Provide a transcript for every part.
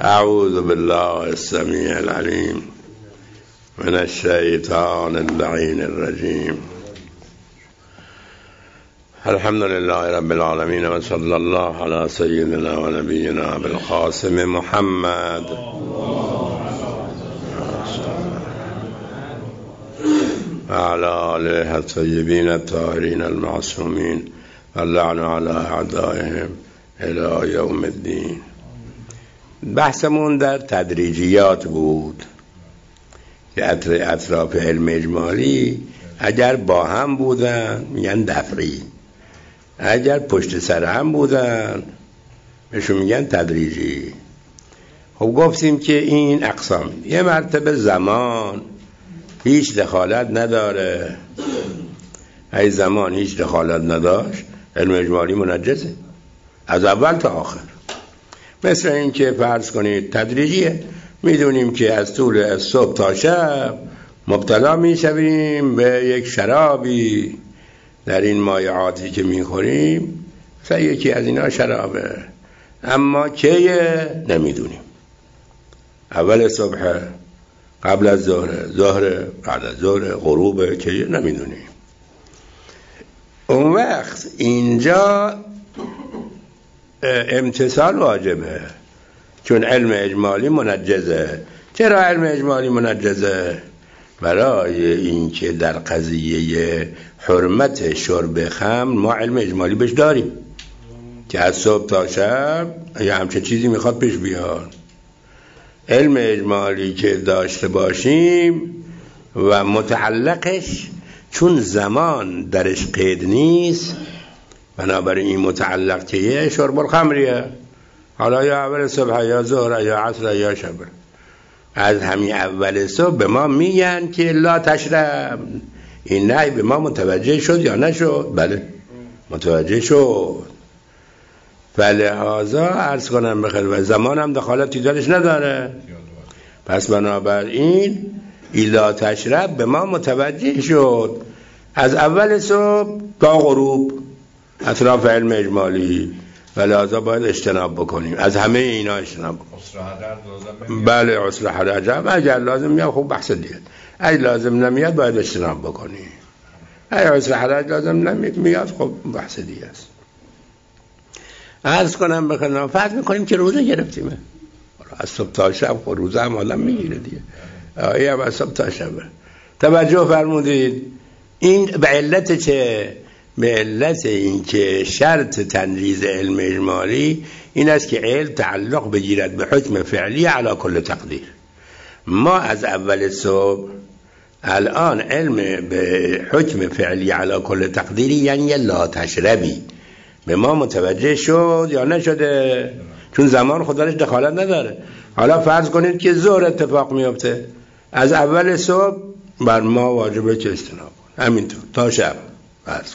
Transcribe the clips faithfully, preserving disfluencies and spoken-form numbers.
اعوذ بالله السمیع العلیم من الشیطان اللعین الرجیم. الحمد لله رب العالمین و صلی الله علی سیدنا و نبینا بالقاسم محمد و علی آله الطیبین الطاهرین المعصومین و اللعن علی اعدائهم الی یوم الدین. بحثمون در تدریجیات بود که اطراف علم اجمالی اگر با هم بودن میگن دفعی، اگر پشت سر هم بودن بهشون میگن تدریجی. خب گفتیم که این اقسام، یه مرتبه زمان هیچ دخالت نداره، ای زمان هیچ دخالت نداشت علم اجمالی منجزه از اول تا آخر. مثل این که فرض کنید تدریجیه، میدونیم که از طول از صبح تا شب مبتلا میشویم به یک شرابی در این مایعاتی که میخوریم، مثلا یکی از اینا شرابه، اما کیه نمیدونیم. اول صبح، قبل از ظهر، ظهر، بعد از ظهر، غروب، کیه نمیدونیم. اون وقت اینجا امتثال واجبه، چون علم اجمالی منجزه. چرا علم اجمالی منجزه؟ برای اینکه در قضیه حرمت شرب خمر ما علم اجمالی بهش داریم که از صبح تا شب یا همچه چیزی میخواد پیش بیاد. علم اجمالی که داشته باشیم و متعلقش، چون زمان درش قید نیست، بنابراین این متعلق که یه شرب الخمریه، حالا یا اول صبح یا ظهر یا عصر یا شب. از همین اول صبح به ما میگن که لا تشرب. این نهی به ما متوجه شد یا نشد؟ بله متوجه شد. فلهذا عرض کنم بخیر و زمان هم دخالتی دارش نداره، پس بنابراین لا تشرب به ما متوجه شد از اول صبح تا غروب اطراف علم اجمالی، ولذا باید اجتناب بکنیم از همه اینا اجتناب بکنیم. بله عسر حرج اگر لازم میاد خب بحث دیگه، اگه لازم نمیاد باید اجتناب بکنیم. اگه عسر حرج لازم نمیاد خب بحث دیگه است. عرض کنم بخونم فرض میکنیم که روزه گرفتیم از صبح تا شب، خب روزه هم آدم میگیره دیگه، آیه هم از صبح تا شب. توجه فرمودید این به علت چه؟ به علت این که شرط تنجیز علم اجمالی این است که علم تعلق بگیرد به حکم فعلی علی کل تقدیر. ما از اول صبح الان علم به حکم فعلی علی کل تقدیری یعنی لا تشربی به ما متوجه شد یا نشده؟ چون زمان خودش دخالت نداره. حالا فرض کنید که ظهر اتفاق میفته، از اول صبح بر ما واجبه که اجتناب کنیم همینطور تا شب فرض کنید.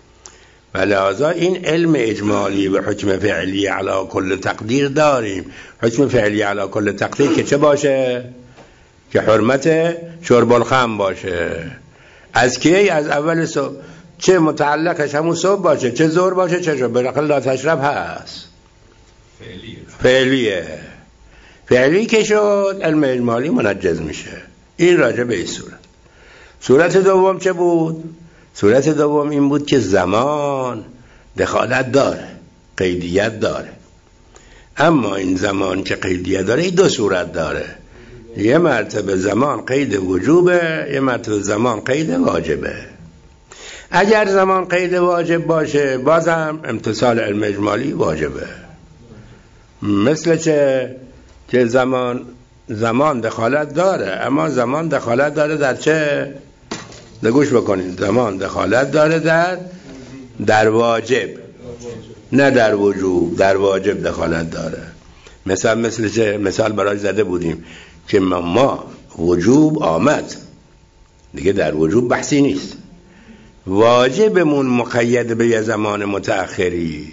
ولذا این علم اجمالی به حکم فعلی علی کل تقدیر داریم. حکم فعلی علی کل تقدیر که چه باشه؟ که حرمت شرب الخمر باشه. از کی؟ از اول صبح. چه متعلقش همون صبح باشه، چه ظهر باشه، چه شب. بالاخره لا تشرب هست، فعلیه. فعلیه فعلی که شد علم اجمالی منجز میشه. این راجع به این صورت. صورت دوم چه بود؟ صورت دوم این بود که زمان دخالت داره، قیدیت داره. اما این زمان که قیدیت داره دو صورت داره. یه مرتبه زمان قید وجوبه، یه مرتبه زمان قید واجبه. اگر زمان قید واجب باشه بازم امتثال علم اجمالی واجبه. مثل چه؟ که زمان زمان دخالت داره، اما زمان دخالت داره در چه؟ نگوش بکنید، زمان دخالت داره در در واجب، نه در وجوب. در واجب دخالت داره. مثلا مثل چه؟ مثال برای زده بودیم که ما, ما وجوب آمد دیگه، در وجوب بحثی نیست. واجبمون مقید به یه زمان متأخری،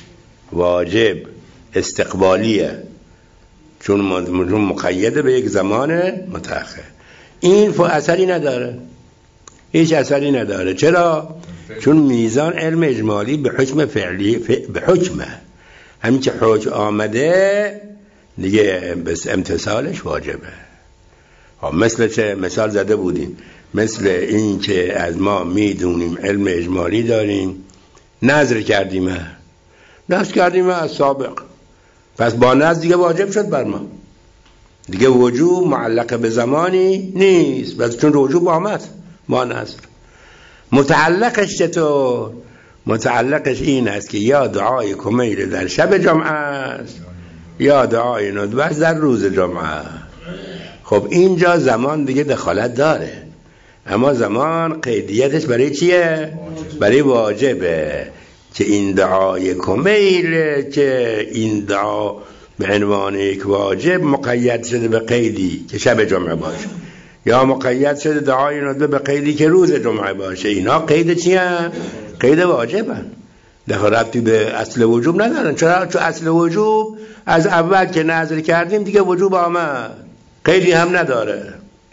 واجب استقبالیه، چون مقید به یک زمان متأخر. این اثری نداره، هیچ اثری نداره. چرا؟ چون میزان علم اجمالی به حکم فعلی ف... به حکمه، همین که حکم آمده دیگه بس امتثالش واجبه. مثل چه مثال زده بودیم، مثل این که از ما میدونیم علم اجمالی داریم، نظر کردیم نظر کردیم از سابق، پس با نظر دیگه واجب شد بر ما، دیگه وجوب معلق به زمانی نیست، بس چون وجوب آمد با نظر. متعلقش چطور؟ متعلقش این است که یا دعای کمیل در شب جمعه است یا دعای ندبه در روز جمعه. خب اینجا زمان دیگه دخالت داره، اما زمان قیدیتش برای چیه؟ برای واجبه، که این دعای کمیل که این دعا به عنوان یک واجب مقید شده به قیدی که شب جمعه باشه، یا مقید شده دعای ندبه به قیدی که روز جمعه باشه. اینا قید چیه؟ قید واجبن، دخالتی به اصل وجوب ندارن. چرا؟ چون اصل وجوب از اول که نظر کردیم دیگه وجوب آمد، قیدی هم نداره.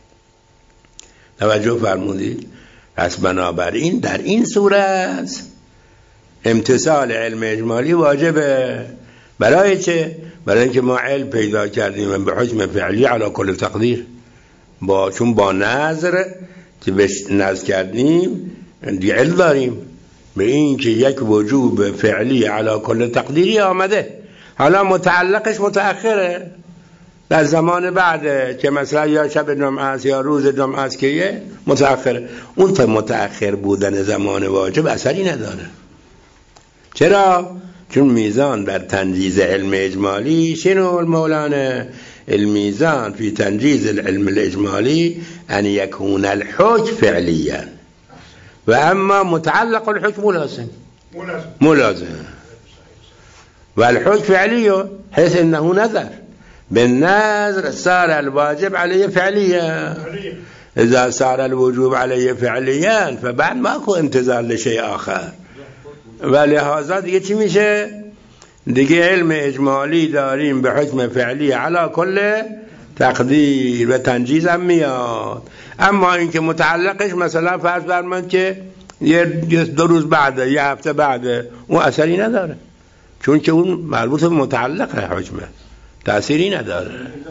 توجه فرمودید؟ پس بنابراین در این صورت امتثال علم اجمالی واجبه. برای چه؟ برای اینکه ما علم پیدا کردیم به حکم فعلی علی کل تقدیر، با چون با نظر که بهش نظر کردیم دیگه علم داریم به این که یک وجوب فعلی علی کل تقدیری آمده. حالا متعلقش متأخره، در زمان بعده که مثلا یا شب جمعه است یا روز جمعه است که یه متأخره. اون تا متأخر بودن زمان واجب اثری نداره. چرا؟ چون میزان در تنجیز علم اجمالی شنو المولانا؟ الميزان في تنجيز العلم الإجمالي أن يكون الحكم فعليا، وأما متعلق الحكم ملازم ملازم والحكم فعلي حيث أنه نذر، بالنذر صار الواجب عليه فعليا، إذا صار الوجوب عليه فعليا فبعد ماكو انتظار لشيء آخر. ولهذا دیگه چی میشه؟ دیگه علم اجمالی داریم به حکم فعلی علا کل تقدیر و تنجیز هم میاد. اما اینکه متعلقش مثلا فرض برمند که یه دو روز بعده یه هفته بعده، اون اثری نداره، چون که اون مربوط به متعلق حکمه، تأثیری نداره.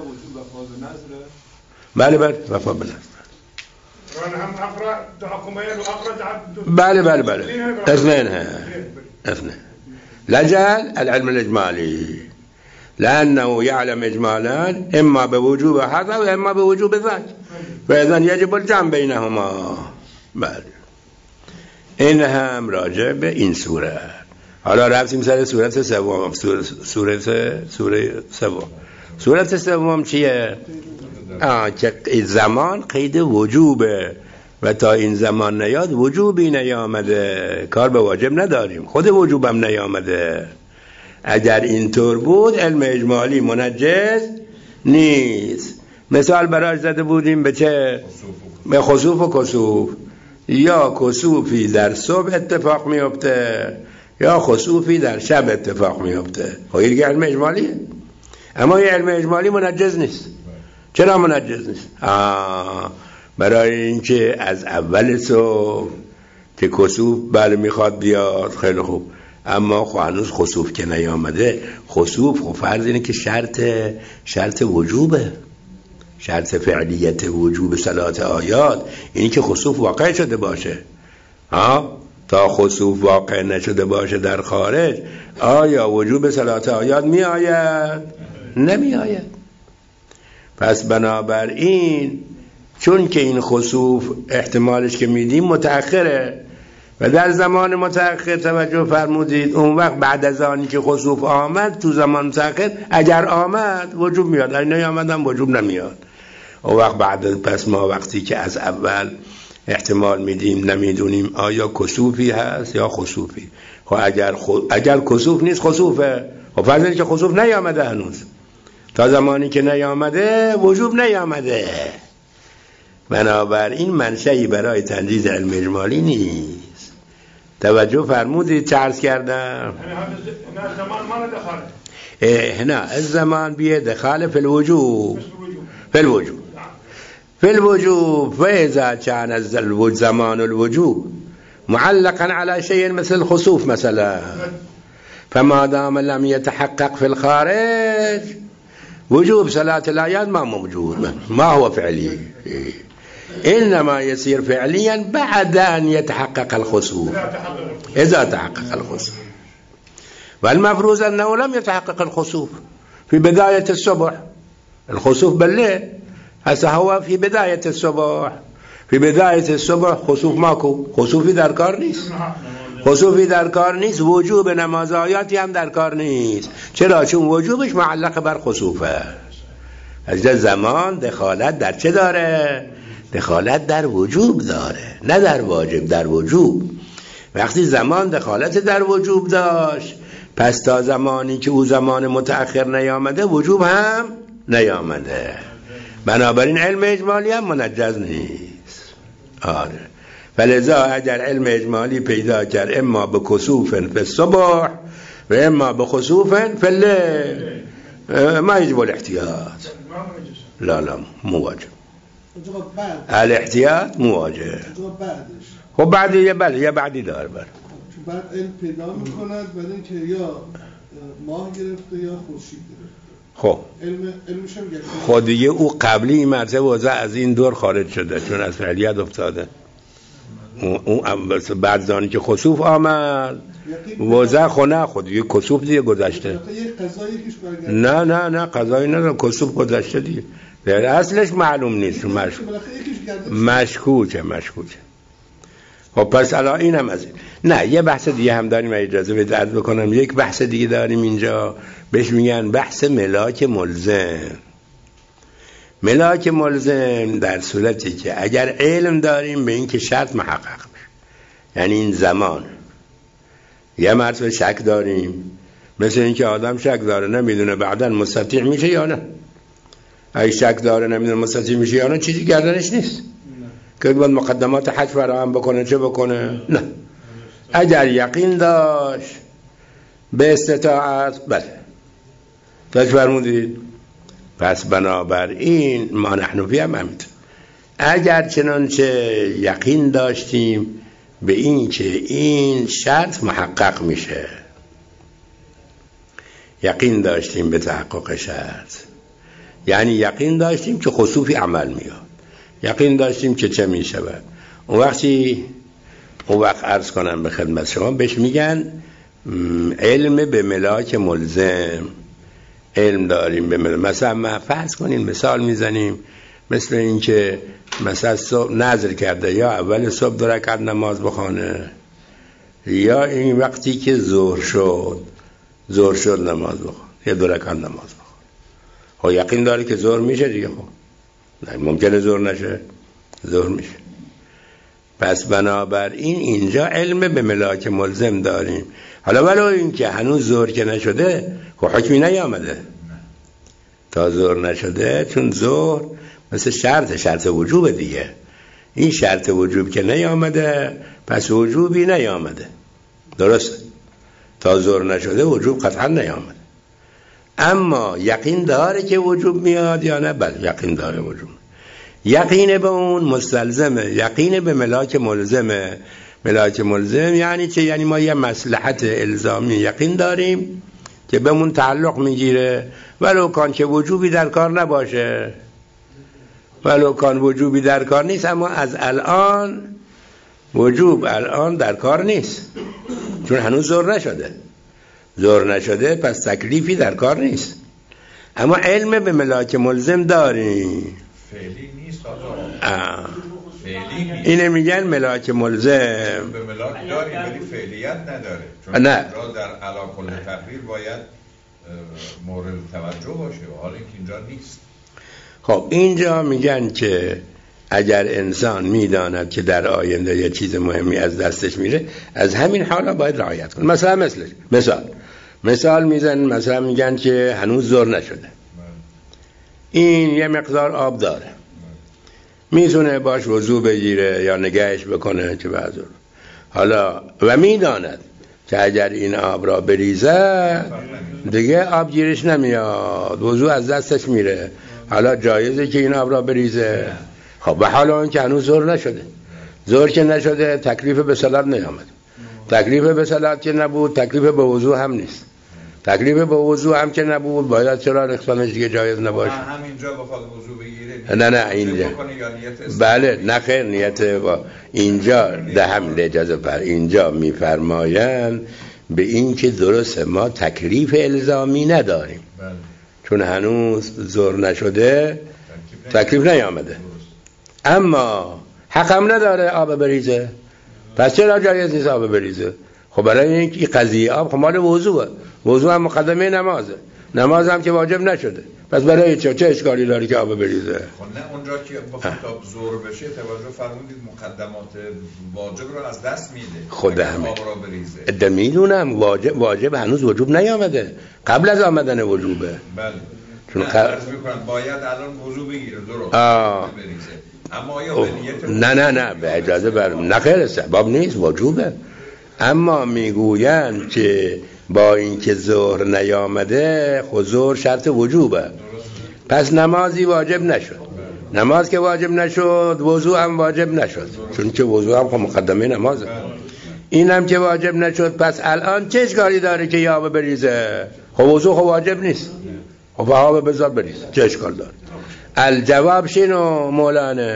بله بله وفا به نظر. بله بله بله اثنين اثنين. لجل العلم الإجمالي لأنه يعلم إجمالا إما بوجوب هذا وإما بوجوب ذاك، فإذا يجب الجمع بينهما. بله این هم راجع به این صورت. حالا رفتیم سر صورت سوم. صورت سوره سوم. صورت سوم چیه؟ آه که زمان قید وجوبه و تا این زمان نیاد وجوبی نیامده، کار به واجب نداریم، خود وجوبم نیامده. اگر اینطور بود علم اجمالی منجز نیست. مثال براش زده بودیم به چه؟ به خسوف و کسوف. یا کسوفی در صبح اتفاق میفته یا خسوفی در شب اتفاق میفته. خب این علم اجمالیه، اما این علم اجمالی منجز نیست. چرا منجز نیست؟ آه برای اینکه از اول صبح که کسوف بله میخواد بیاد، خیلی خوب، اما خب هنوز خسوف که نیامده. خسوف خب فرض اینه که شرط شرط وجوبه، شرط فعلیت وجوب صلات آیات اینی که خسوف واقع شده باشه. ها تا خسوف واقع نشده باشه در خارج، آیا وجوب صلات آیات می آید؟ نمی آید. پس بنابراین چون که این خسوف احتمالش که میدیم متأخره و در زمان متأخر توجه فرمودید، اون وقت بعد از آنی که خسوف آمد تو زمان متأخر اگر آمد وجوب میاد، اگر نیامد هم وجوب نمیاد. اون وقت بعد پس ما وقتی که از اول احتمال میدیم نمیدونیم آیا کسوفی هست یا خسوفی. خب اگر خ... اگر کسوف نیست خسوفه، خب فرض اینه که خسوف نیامده هنوز، تا زمانی که نیامده وجوب نیامده. بنابراین منشأی برای تنجیز علم اجمالی نیست. توجه فرمودید چه عرض کردم؟ هنا الزمان بیه دخال فی الوجوب فی الوجوب فی الوجوب فإذا كان الزمان الوجوب معلقا على شيء مثل الخسوف مثلا، فما دام لم يتحقق في الخارج وجوب صلاة الأعياد ما موجود، ما هو فعلي، إنما يصير فعليا بعد أن يتحقق الخسوف، إذا تحقق الخسوف. والمفروض أنه لم يتحقق الخسوف في بداية الصبح، الخسوف بالليل، هسه هو في بداية الصبح، في بداية الصبح خسوف ماكو، خسوفی در کار نیست، خسوفی در کار نیست، وجوب نماز آیاتی هم در کار نیست. چرا؟ چون وجوبش معلق بر خسوفه. از زمان دخالت در چه داره؟ دخالت در وجوب داره، نه در واجب، در وجوب. وقتی زمان دخالت در وجوب داشت، پس تا زمانی که او زمان متأخر نیامده وجوب هم نیامده. بنابراین علم اجمالی هم منجز نیست. آره. فلذا اگر علم اجمالی پیدا کرد اما به کسوف فی الصبح و اما به خسوف فی اللیل، ما یجب الاحتیاط. لا لا مواجه الاحتیاط مواجه. خب بعدی یه بله یه بعدی دار بر بعد علم پیدا میکند برای اینکه یا ماه گرفته یا خورشید گرفته. خب علم علمش هم گرفته. خب دیگه او قبلی مرتبه وضع از این دور خارج شده چون از فعلیت افتاده. اون بعد زانی که خسوف آمد وضع خونه خود دیگه کسوف دیگه گذشته. نه نه نه قضایی نه، کسوف گذشته دیگه. در اصلش معلوم نیست، مشکوک مشکوکه مشکوکه. خب پس الان این هم از این. نه یه بحث دیگه هم داریم، اجازه بدید عرض بکنم. یک بحث دیگه داریم اینجا، بهش میگن بحث ملاک ملزم. ملاک ملزم در صورتی که اگر علم داریم به این که شرط محقق میشه، یعنی این زمان یه مرتبه شک داریم، مثل این که آدم شک داره نمیدونه بعداً مستطیع میشه یا نه. اگه شک داره نمیدونه مستطیع میشه یا نه، چیزی گردنش نیست که باید مقدمات حج فراهم بکنه چه بکنه. نه، اگر یقین داشت به استطاعت بله تاج فرمودید. پس بنابراین ما نحنفی هم همینطور، اگر چنانچه یقین داشتیم به این که این شرط محقق میشه، یقین داشتیم به تحقق شرط، یعنی یقین داشتیم که خسوفی عمل میاد، یقین داشتیم که چه میشود، اون وقتی اون وقت عرض کنم به خدمت شما بهش میگن علم به ملاک ملزم. علم داریم به ملاک، مثلا ما فرض کنین مثال میزنیم مثل این که مثلا صبح نظر کرده یا اول صبح دو رکعت نماز بخونه، یا این وقتی که ظهر شد ظهر شد نماز بخونه یا دو رکعت نماز بخونه. خب یقین داره که ظهر میشه دیگه. خب نه ممکنه ظهر نشه، ظهر میشه. پس بنابراین اینجا علم به ملاک ملزم داریم. حالا ولو این که هنوز ظهر که نشده خب حکمی نیامده تا ظهر نشده، چون ظهر مثل شرط شرط وجوب دیگه، این شرط وجوب که نیامده پس وجوبی نیامده. درسته؟ تا ظهر نشده وجوب قطعا نیامده. اما یقین داره که وجوب میاد یا نه؟ بله یقین داره وجوب. یقین به اون مستلزمه، یقین به ملاک ملزمه. ملاک ملزم یعنی چه؟ یعنی ما یه مصلحت الزامی یقین داریم که به مون تعلق میگیره، ولو کان که وجوبی در کار نباشه، ولو کان وجوبی در کار نیست، اما از الان وجوب الان در کار نیست چون هنوز ظهر نشده. ظهر نشده پس تکلیفی در کار نیست، اما علم به ملاک ملزم داریم. فعلی نیست آقا، فعلی نیست. اینه میگن ملاک ملزم. به ملاک داریم ولی فعلیت نداره، چون نه. را در علاقل تقریر باید مورد توجه باشه و حال اینکه اینجا نیست. خب اینجا میگن که اگر انسان میداند که در آینده یه چیز مهمی از دستش میره، از همین حالا باید رعایت کنه. مثلا مثلش مثال مثال میزن، مثلا میگن که هنوز ظهر نشده، این یه مقدار آب داره، میتونه باش وضو بگیره یا نگهش بکنه که بعضی حالا و میداند که اگر این آب را بریزه دیگه آب گیرش نمیاد، وضو از دستش میره، حالا جایزه که این آب را بریزه. خب به حال اون که هنوز ظهر نشده، ظهر که نشده تکلیف به صلات نیامد، تکلیف به صلات که نبود تکلیف به وضو هم نیست. تکلیف با وضو هم که نبود باید چرا رخصانش دیگه جایز نباشه؟ همینجا بخواد وضو بگیره نه نه اینجا بله نه خیر نیت با اینجا ده هم اجازه پر اینجا میفرمایند به این که درسته ما تکلیف الزامی نداریم بله. چون هنوز زور نشده تکلیف نیامده اما حقم نداره آب بریزه پس چرا جایز نیست آب بریزه؟ خب برای اینکه قضیه آب خب مال وضوءه وضوء هم مقدمه نمازه نماز هم که واجب نشده پس برای چه چه اشکالی داره که آب بریزه؟ خب نه اونجا که بخواد تا زور بشه توجه فرمودید مقدمات واجب رو از دست میده خود همه آب رو بریزه ده میدونم واجب واجب هنوز وجوب نیامده قبل از آمدن وجوبه بله چون خ... عرض میکنم باید الان وضو بگیره درست آه. بریزه اما آیا به نیت نه نه نه به اجازه بر نخیر سبب نیست وجوبه اما میگویند که با اینکه ظهر نیامده خود ظهر شرط وجوبه پس نمازی واجب نشد نماز که واجب نشد وضو هم واجب نشد چون که وضو هم مقدمه نمازه این هم که واجب نشد پس الان چه اشکالی داره که آب بریزه؟ خب وضو خب واجب نیست خب آب بذار بریزه چه اشکال داره؟ الجواب شنو مولانا؟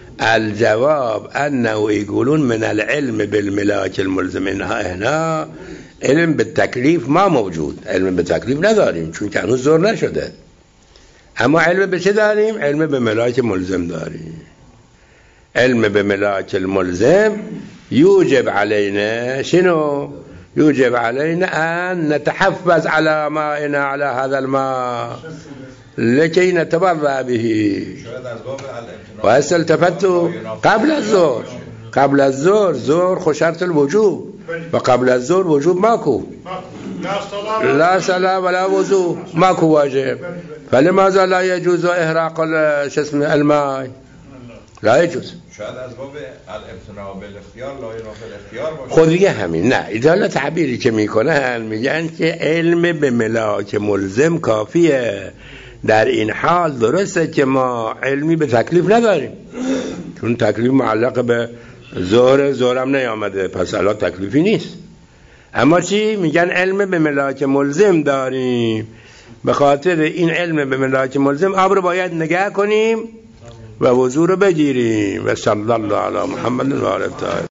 الجواب انه يقولون من العلم بالملاك الملزم هنا علم بالتکلیف ما موجود علم بالتکلیف نداریم چون که هنوز زور نشده اما علم به چه داریم؟ علم به ملاک ملزم داریم علم به ملاک الملزم یوجب علینا شنو؟ یوجب علینا ان نتحفظ على مائنا على هذا الماء لكي نتبرع به وهسه التفت قبل الظهر قبل الظهر ظهر خو شرط الوجوب وقبل الظهر وجوب ماكو لا صلاة ولا وضوء ماكو واجب فلماذا لا يجوز إحراق شو اسمه الماء لا يجوز شاید از باب الامتناع بالاختیار لا ينافي الاختیار باشه خود دیگه همین نه ایدالا تعبیری که میکنن میگن که علم به ملاک ملزم کافیه در این حال درسته که ما علمی به تکلیف نداریم چون تکلیف معلق به ظهر ظهرم نیامده پس الان تکلیفی نیست اما چی؟ میگن علم به ملاک ملزم داریم به خاطر این علم به ملاک ملزم آب رو باید نگه کنیم و وضو رو بگیریم و صلی الله علی محمد و آله